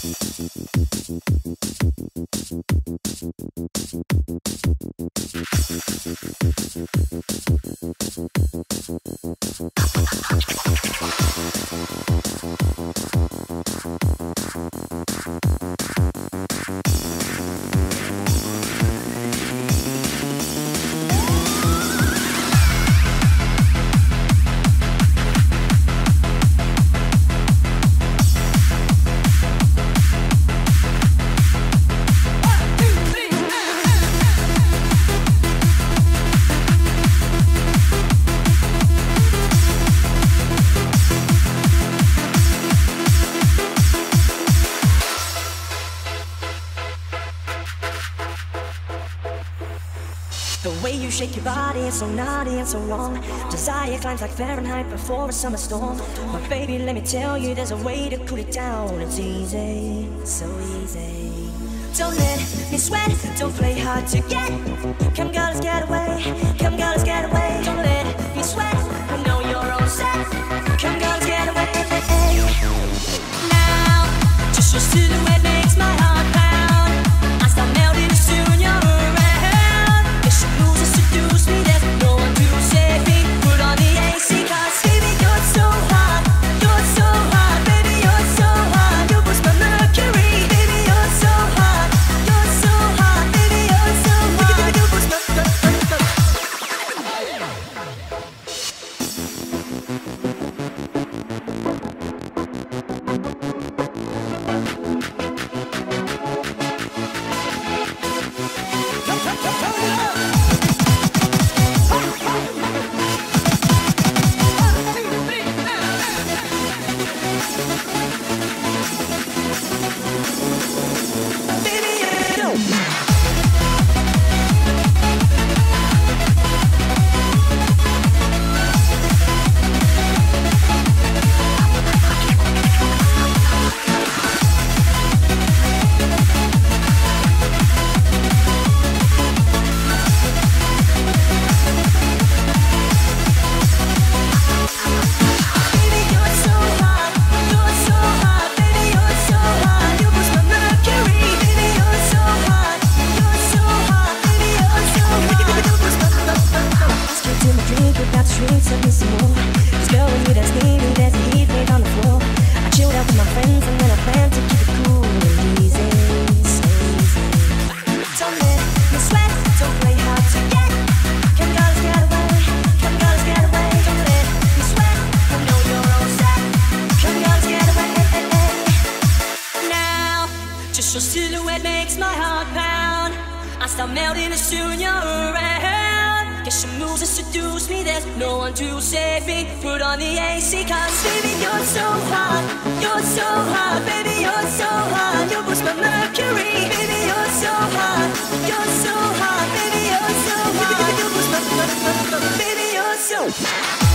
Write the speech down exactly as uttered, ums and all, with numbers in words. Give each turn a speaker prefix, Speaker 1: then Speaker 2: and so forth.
Speaker 1: The way you shake your body is so naughty and so wrong. Desire climbs like Fahrenheit before a summer storm. But baby, let me tell you, there's a way to cool it down. It's easy, so easy. Don't let me sweat, don't play hard to get. Come girl, let's get away. Come girl, let's get away. Don't let me sweat, I know you're all set. Come girl, let's get away. Now, just your silhouette makes my heart pound. I start melting as soon you're around. Guess you lose and seduce me, there's no one to save me. Put on the A C, cause baby, you're so hot. You're so hot, baby, you're so hot. You boost my mercury, baby, you're so hot. You're so hot, baby, you're so hot. You boost my mercury. Just your silhouette makes my heart pound. I start melting as soon you're around. Guess your moves that seduce me, there's no one to save me. Put on the A C, cause baby, you're so hot. You're so hot, baby, you're so hot. You boost my mercury, baby, you're so hot. You're so hot, baby, you're so hot. You boost my mercury, baby, you're so hot.